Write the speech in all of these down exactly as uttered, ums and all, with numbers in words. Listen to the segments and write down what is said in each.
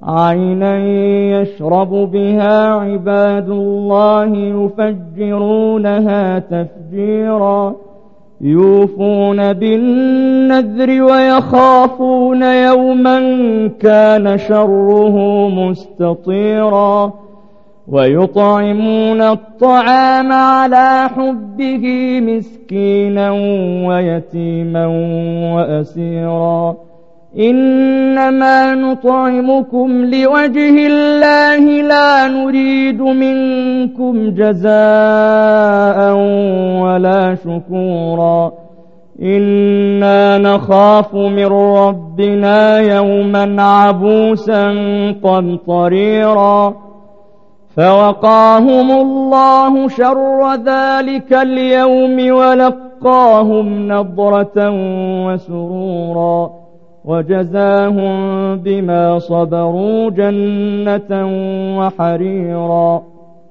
عينا يشرب بها عباد الله يفجرونها تفجيرا يوفون بالنذر ويخافون يوما كان شره مستطيرا ويطعمون الطعام على حبه مسكينا ويتيما وأسيرا إنما نطعمكم لوجه الله لا نريد منكم جزاء ولا شكورا إنا نخاف من ربنا يوما عبوسا قمطريرا فوقاهم الله شر ذلك اليوم ولقاهم نضرة وسرورا وجزاهم بما صبروا جنة وحريرا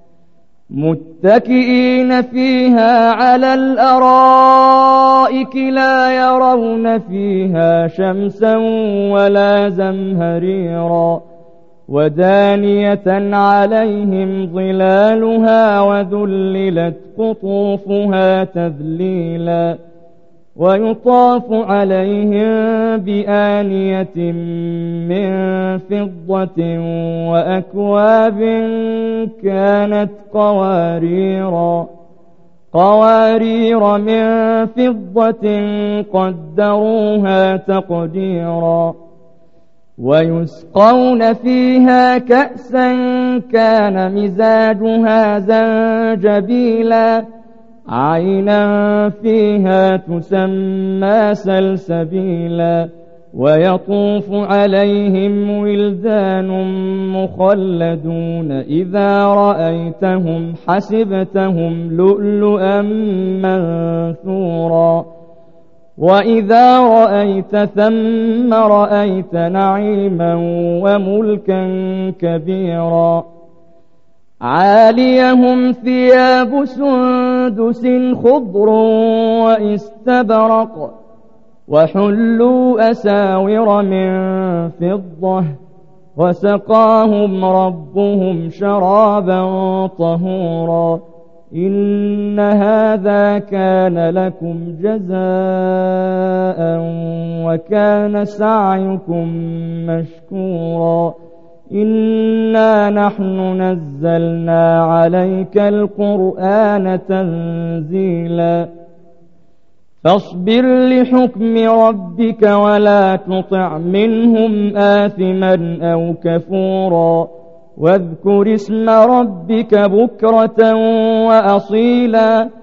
متكئين فيها على الأرائك لا يرون فيها شمسا ولا زمهريرا ودانية عليهم ظلالها وذللت قطوفها تذليلا ويطاف عليهم بآنية من فضة وأكواب كانت قواريرا قوارير من فضة قدروها تقديرا ويسقون فيها كأسا كان مزاجها زنجبيلا عينا فيها تسمى سلسبيلا ويطوف عليهم ولدان مخلدون إذا رأيتهم حسبتهم لؤلؤا منثورا وإذا رأيت ثم رأيت نعيما وملكا كبيرا عاليهم ثياب سندس خضر واستبرق وحلوا أساور من فضة وسقاهم ربهم شرابا طهورا إن هذا كان لكم جزاء وكان سعيكم مشكورا إنا نحن نزلنا عليك القرآن تنزيلا فاصبر لحكم ربك ولا تطع منهم آثما أو كفورا واذكر اسم ربك بكرة وأصيلا